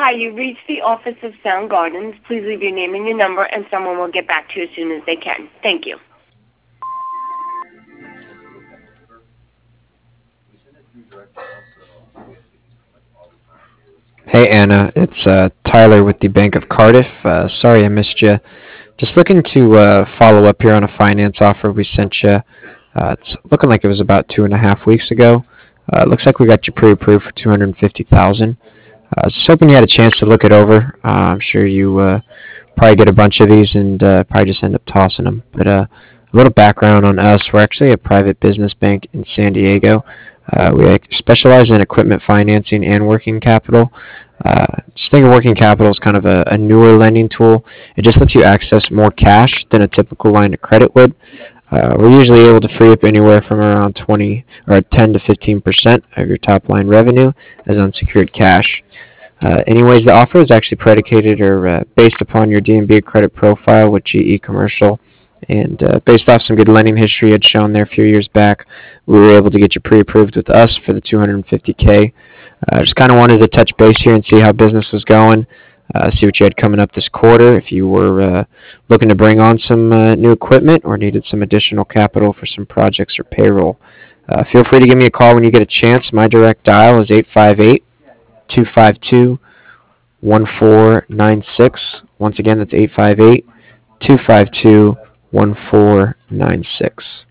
Hi, you reached the office of Sound Gardens. Please leave your name and your number, and someone will get back to you as soon as they can. Thank you. Hey Anna, it's Tyler with the Bank of Cardiff. Sorry I missed you. Just looking to follow up here on a finance offer we sent you. It's looking like it was about 2.5 weeks ago. Looks like we got you pre-approved for 250,000. Just hoping you had a chance to look it over. I'm sure you probably get a bunch of these and probably just end up tossing them. But a little background on us: we're actually a private business bank in San Diego. We specialize in equipment financing and working capital. Just think of working capital as kind of a newer lending tool. It just lets you access more cash than a typical line of credit would. We're usually able to free up anywhere from around 20 or 10 to 15% of your top line revenue as unsecured cash. Anyways, the offer is actually predicated or based upon your DNB credit profile with GE Commercial, and based off some good lending history had shown there a few years back, we were able to get you pre-approved with us for the 250K. Just kind of wanted to touch base here and see how business was going. See what you had coming up this quarter. If you were looking to bring on some new equipment or needed some additional capital for some projects or payroll. Feel free to give me a call when you get a chance. My direct dial is 858 252 1496. Once again, that's 858 252 1496.